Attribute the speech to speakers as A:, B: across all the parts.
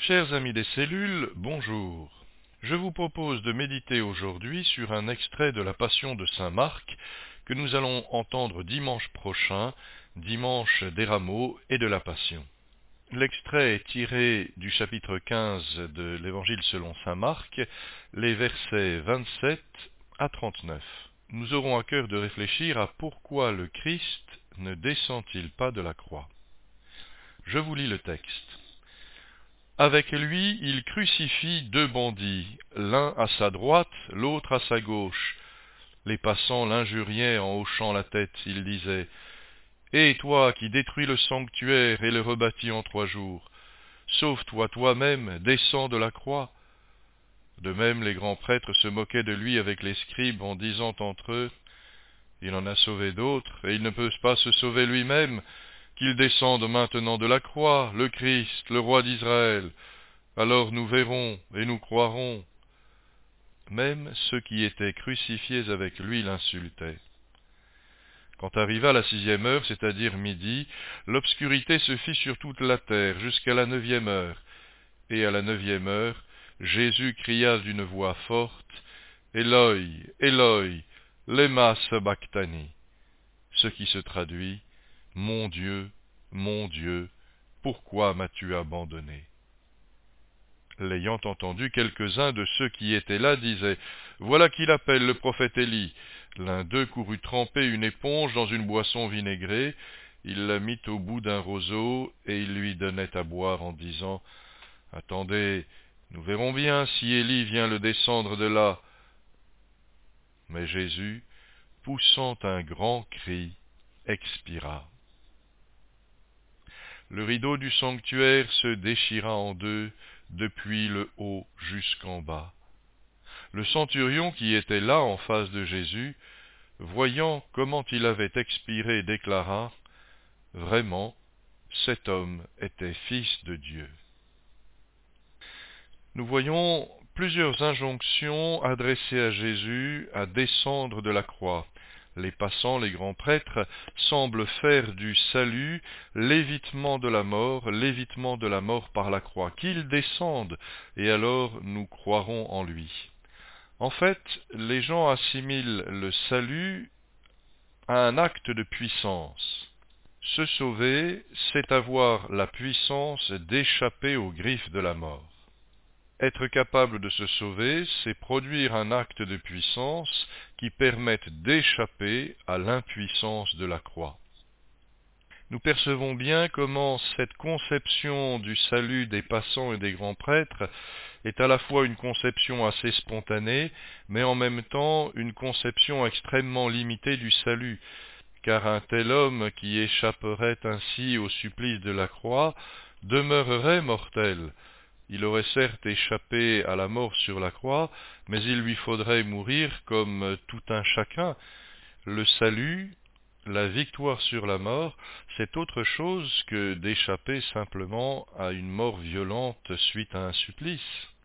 A: Chers amis des cellules, bonjour. Je vous propose de méditer aujourd'hui sur un extrait de la Passion de saint Marc que nous allons entendre dimanche prochain, dimanche des Rameaux et de la Passion. L'extrait est tiré du chapitre 15 de l'Évangile selon saint Marc, les versets 27 à 39. Nous aurons à cœur de réfléchir à pourquoi le Christ ne descend-il pas de la croix. Je vous lis le texte. Avec lui, il crucifie deux bandits, l'un à sa droite, l'autre à sa gauche. Les passants l'injuriaient en hochant la tête, ils disaient « Et toi qui détruis le sanctuaire et le rebâtis en 3 jours, sauve-toi toi-même, descends de la croix. » De même, les grands prêtres se moquaient de lui avec les scribes en disant entre eux « Il en a sauvé d'autres, et il ne peut pas se sauver lui-même. Qu'il descende maintenant de la croix, le Christ, le roi d'Israël. Alors nous verrons et nous croirons. » Même ceux qui étaient crucifiés avec lui l'insultaient. Quand arriva la 6e heure, c'est-à-dire midi, l'obscurité se fit sur toute la terre jusqu'à la 9e heure. Et à la 9e heure, Jésus cria d'une voix forte, « Éloi, Éloi, lema sabachthani » ce qui se traduit, « Mon Dieu, pourquoi m'as-tu abandonné ?» L'ayant entendu, quelques-uns de ceux qui étaient là disaient « Voilà qu'il appelle le prophète Élie. » L'un d'eux courut tremper une éponge dans une boisson vinaigrée, il la mit au bout d'un roseau, et il lui donnait à boire en disant « Attendez, nous verrons bien si Élie vient le descendre de là. » Mais Jésus, poussant un grand cri, expira. Le rideau du sanctuaire se déchira en deux, depuis le haut jusqu'en bas. Le centurion qui était là en face de Jésus, voyant comment il avait expiré, déclara « Vraiment, cet homme était fils de Dieu. » Nous voyons plusieurs injonctions adressées à Jésus à descendre de la croix. Les passants, les grands prêtres, semblent faire du salut l'évitement de la mort par la croix. Qu'il descende, et alors nous croirons en lui. En fait, les gens assimilent le salut à un acte de puissance. Se sauver, c'est avoir la puissance d'échapper aux griffes de la mort. Être capable de se sauver, c'est produire un acte de puissance qui permette d'échapper à l'impuissance de la croix. Nous percevons bien comment cette conception du salut des passants et des grands prêtres est à la fois une conception assez spontanée, mais en même temps une conception extrêmement limitée du salut, car un tel homme qui échapperait ainsi au supplice de la croix demeurerait mortel. Il aurait certes échappé à la mort sur la croix, mais il lui faudrait mourir comme tout un chacun. Le salut, la victoire sur la mort, c'est autre chose que d'échapper simplement à une mort violente suite à un supplice.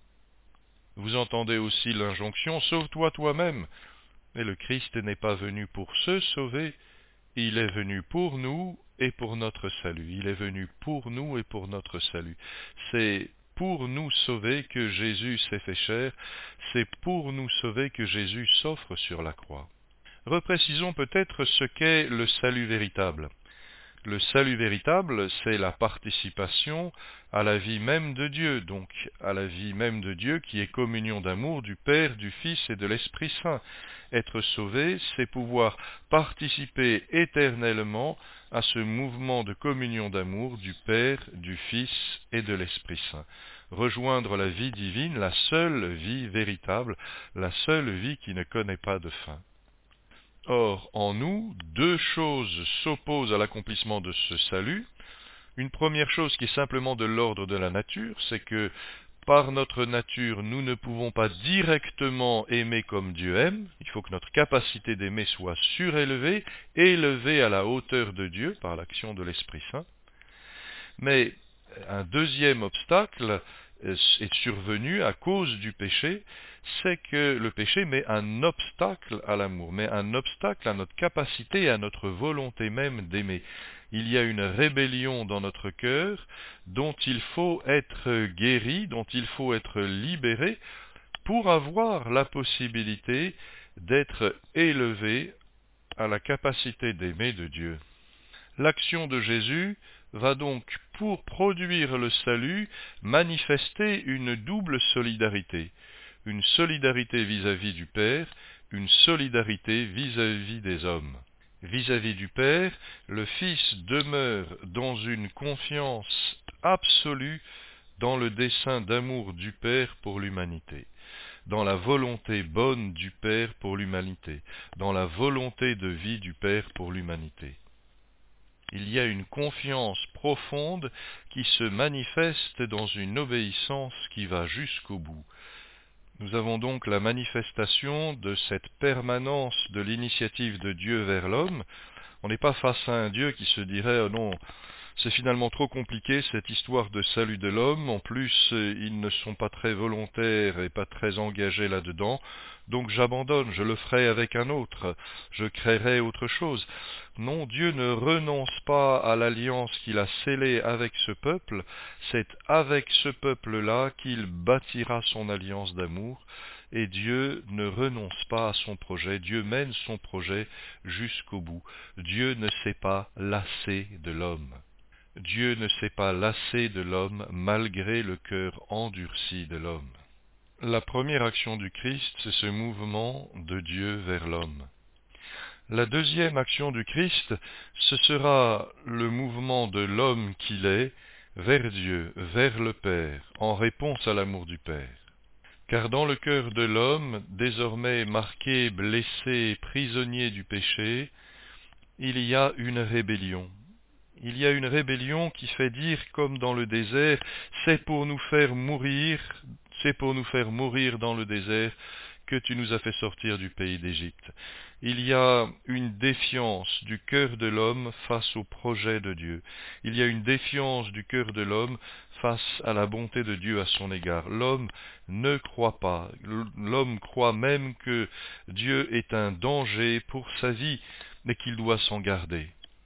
A: Vous entendez aussi l'injonction « Sauve-toi toi-même ». Mais le Christ n'est pas venu pour se sauver, il est venu pour nous et pour notre salut. Il est venu pour nous et pour notre salut. C'est pour nous sauver que Jésus s'est fait chair, c'est pour nous sauver que Jésus s'offre sur la croix. Reprécisons peut-être ce qu'est le salut véritable. Le salut véritable, c'est la participation à la vie même de Dieu, donc à la vie même de Dieu qui est communion d'amour du Père, du Fils et de l'Esprit Saint. Être sauvé, c'est pouvoir participer éternellement à ce mouvement de communion d'amour du Père, du Fils et de l'Esprit Saint. Rejoindre la vie divine, la seule vie véritable, la seule vie qui ne connaît pas de fin. Or, en nous, 2 choses s'opposent à l'accomplissement de ce salut. Une première chose qui est simplement de l'ordre de la nature, c'est que par notre nature, nous ne pouvons pas directement aimer comme Dieu aime. Il faut que notre capacité d'aimer soit surélevée, élevée à la hauteur de Dieu par l'action de l'Esprit Saint. Mais un deuxième obstacle est survenu à cause du péché, c'est que le péché met un obstacle à l'amour, met un obstacle à notre capacité et à notre volonté même d'aimer. Il y a une rébellion dans notre cœur dont il faut être guéri, dont il faut être libéré pour avoir la possibilité d'être élevé à la capacité d'aimer de Dieu. L'action de Jésus va donc, pour produire le salut, manifester une double solidarité. Une solidarité vis-à-vis du Père, une solidarité vis-à-vis des hommes. Vis-à-vis du Père, le Fils demeure dans une confiance absolue dans le dessein d'amour du Père pour l'humanité, dans la volonté bonne du Père pour l'humanité, dans la volonté de vie du Père pour l'humanité. Il y a une confiance profonde qui se manifeste dans une obéissance qui va jusqu'au bout. Nous avons donc la manifestation de cette permanence de l'initiative de Dieu vers l'homme. On n'est pas face à un Dieu qui se dirait « Oh non, c'est finalement trop compliqué cette histoire de salut de l'homme, en plus ils ne sont pas très volontaires et pas très engagés là-dedans, donc j'abandonne, je le ferai avec un autre, je créerai autre chose. » Non, Dieu ne renonce pas à l'alliance qu'il a scellée avec ce peuple, c'est avec ce peuple-là qu'il bâtira son alliance d'amour, et Dieu ne renonce pas à son projet, Dieu mène son projet jusqu'au bout. Dieu ne s'est pas lassé de l'homme. Dieu ne s'est pas lassé de l'homme malgré le cœur endurci de l'homme. La première action du Christ, c'est ce mouvement de Dieu vers l'homme. La deuxième action du Christ, ce sera le mouvement de l'homme qu'il est vers Dieu, vers le Père, en réponse à l'amour du Père. Car dans le cœur de l'homme, désormais marqué, blessé, prisonnier du péché, il y a une rébellion. Il y a une rébellion qui fait dire, comme dans le désert, c'est pour nous faire mourir dans le désert que tu nous as fait sortir du pays d'Égypte. Il y a une défiance du cœur de l'homme face au projet de Dieu. Il y a une défiance du cœur de l'homme face à la bonté de Dieu à son égard. L'homme ne croit pas. L'homme croit même que Dieu est un danger pour sa vie, mais qu'il doit s'en garder.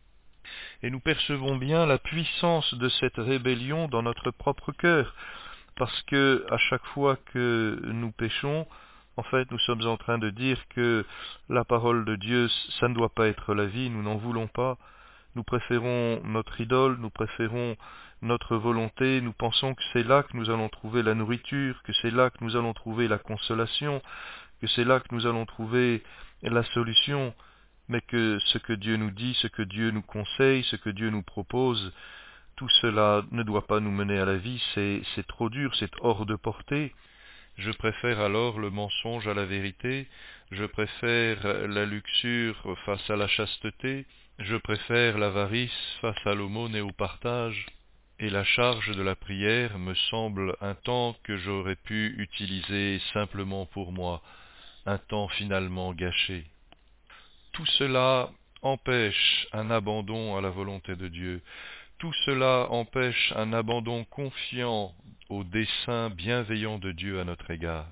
A: Et nous percevons bien la puissance de cette rébellion dans notre propre cœur, parce que à chaque fois que nous péchons, en fait, nous sommes en train de dire que la parole de Dieu, ça ne doit pas être la vie, nous n'en voulons pas. Nous préférons notre idole, nous préférons notre volonté, nous pensons que c'est là que nous allons trouver la nourriture, que c'est là que nous allons trouver la consolation, que c'est là que nous allons trouver la solution, mais que ce que Dieu nous dit, ce que Dieu nous conseille, ce que Dieu nous propose, tout cela ne doit pas nous mener à la vie, c'est trop dur, c'est hors de portée. Je préfère alors le mensonge à la vérité, je préfère la luxure face à la chasteté, je préfère l'avarice face à l'aumône et au partage, et la charge de la prière me semble un temps que j'aurais pu utiliser simplement pour moi, un temps finalement gâché. Tout cela empêche un abandon à la volonté de Dieu. Tout cela empêche un abandon confiant au dessein bienveillant de Dieu à notre égard.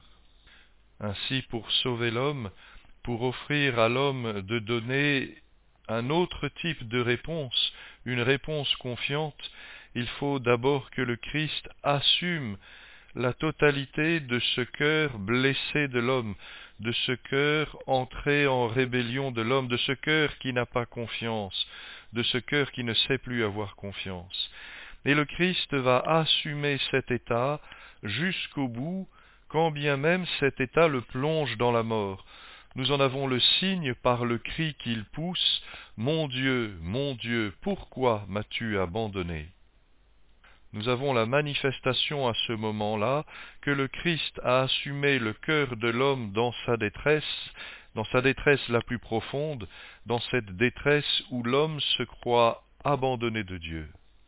A: Ainsi, pour sauver l'homme, pour offrir à l'homme de donner un autre type de réponse, une réponse confiante, il faut d'abord que le Christ assume la totalité de ce cœur blessé de l'homme, de ce cœur entré en rébellion de l'homme, de ce cœur qui n'a pas confiance, de ce cœur qui ne sait plus avoir confiance. Et le Christ va assumer cet état jusqu'au bout, quand bien même cet état le plonge dans la mort. Nous en avons le signe par le cri qu'il pousse, « Mon Dieu, pourquoi m'as-tu abandonné ?» Nous avons la manifestation à ce moment-là que le Christ a assumé le cœur de l'homme dans sa détresse la plus profonde, dans cette détresse où l'homme se croit abandonné de Dieu.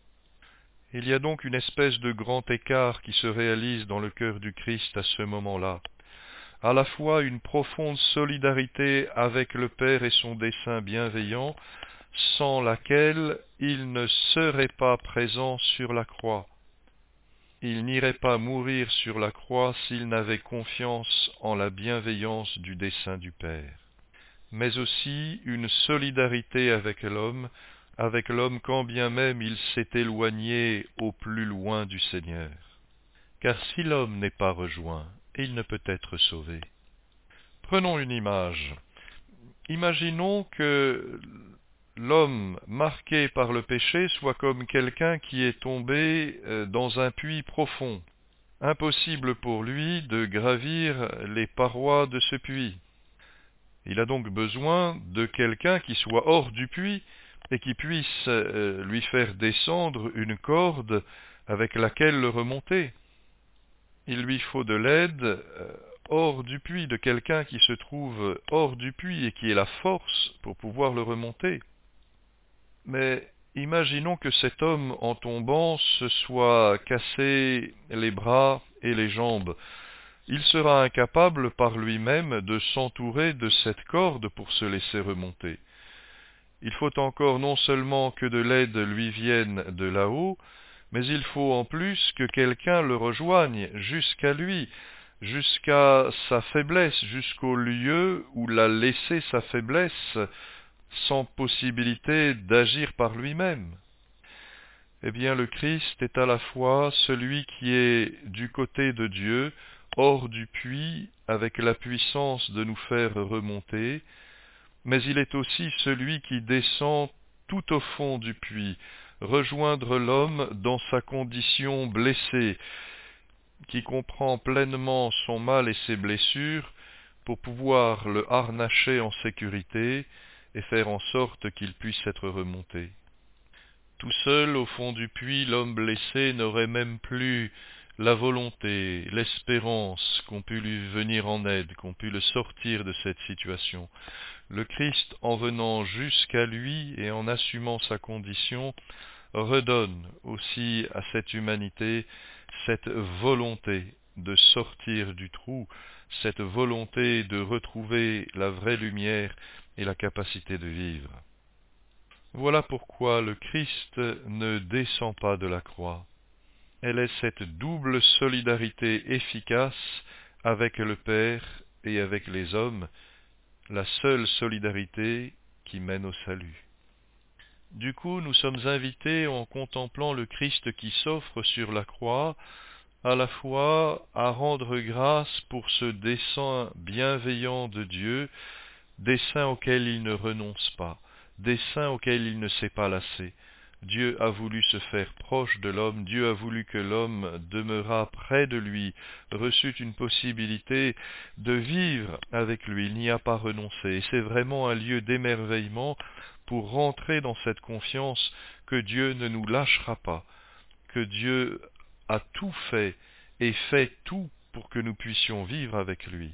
A: Il y a donc une espèce de grand écart qui se réalise dans le cœur du Christ à ce moment-là. À la fois une profonde solidarité avec le Père et son dessein bienveillant, sans laquelle il ne serait pas présent sur la croix. Il n'irait pas mourir sur la croix s'il n'avait confiance en la bienveillance du dessein du Père. Mais aussi une solidarité avec l'homme, avec l'homme quand bien même il s'est éloigné au plus loin du Seigneur. Car si l'homme n'est pas rejoint, il ne peut être sauvé. Prenons une image. Imaginons que l'homme marqué par le péché soit comme quelqu'un qui est tombé dans un puits profond. Impossible pour lui de gravir les parois de ce puits. Il a donc besoin de quelqu'un qui soit hors du puits et qui puisse lui faire descendre une corde avec laquelle le remonter. Il lui faut de l'aide hors du puits, de quelqu'un qui se trouve hors du puits et qui ait la force pour pouvoir le remonter. Mais imaginons que cet homme, en tombant, se soit cassé les bras et les jambes. Il sera incapable par lui-même de s'entourer de cette corde pour se laisser remonter. Il faut encore non seulement que de l'aide lui vienne de là-haut, mais il faut en plus que quelqu'un le rejoigne jusqu'à lui, jusqu'à sa faiblesse, jusqu'au lieu où l'a laissé sa faiblesse, sans possibilité d'agir par lui-même. Eh bien, le Christ est à la fois celui qui est du côté de Dieu, hors du puits, avec la puissance de nous faire remonter, mais il est aussi celui qui descend tout au fond du puits, rejoindre l'homme dans sa condition blessée, qui comprend pleinement son mal et ses blessures, pour pouvoir le harnacher en sécurité et faire en sorte qu'il puisse être remonté. Tout seul, au fond du puits, l'homme blessé n'aurait même plus la volonté, l'espérance qu'on pût lui venir en aide, qu'on pût le sortir de cette situation. Le Christ, en venant jusqu'à lui et en assumant sa condition, redonne aussi à cette humanité cette volonté de sortir du trou, cette volonté de retrouver la vraie lumière et la capacité de vivre. Voilà pourquoi le Christ ne descend pas de la croix. Elle est cette double solidarité efficace avec le Père et avec les hommes, la seule solidarité qui mène au salut. Du coup, nous sommes invités, en contemplant le Christ qui s'offre sur la croix, à la fois à rendre grâce pour ce dessein bienveillant de Dieu, dessein auquel il ne renonce pas, dessein auquel il ne s'est pas lassé. Dieu a voulu se faire proche de l'homme, Dieu a voulu que l'homme demeurât près de lui, reçut une possibilité de vivre avec lui, il n'y a pas renoncé. Et c'est vraiment un lieu d'émerveillement pour rentrer dans cette confiance que Dieu ne nous lâchera pas, que Dieu a tout fait et fait tout pour que nous puissions vivre avec lui.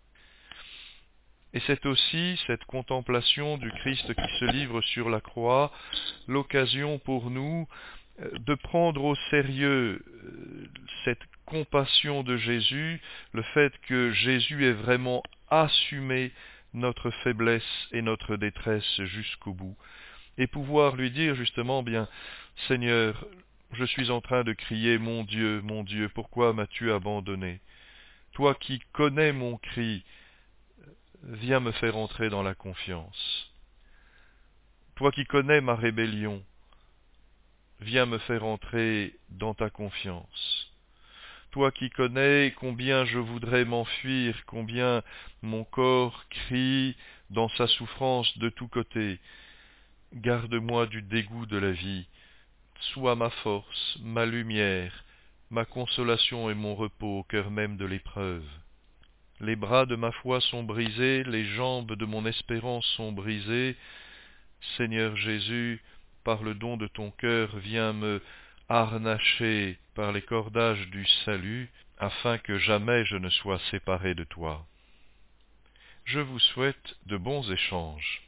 A: Et c'est aussi cette contemplation du Christ qui se livre sur la croix, l'occasion pour nous de prendre au sérieux cette compassion de Jésus, le fait que Jésus ait vraiment assumé notre faiblesse et notre détresse jusqu'au bout, et pouvoir lui dire justement, bien, Seigneur, je suis en train de crier, mon Dieu, pourquoi m'as-tu abandonné? Toi qui connais mon cri, viens me faire entrer dans la confiance. Toi qui connais ma rébellion, viens me faire entrer dans ta confiance. Toi qui connais combien je voudrais m'enfuir, combien mon corps crie dans sa souffrance de tous côtés, garde-moi du dégoût de la vie, sois ma force, ma lumière, ma consolation et mon repos au cœur même de l'épreuve. Les bras de ma foi sont brisés, les jambes de mon espérance sont brisées. Seigneur Jésus, par le don de ton cœur, viens me harnacher par les cordages du salut, afin que jamais je ne sois séparé de toi. Je vous souhaite de bons échanges.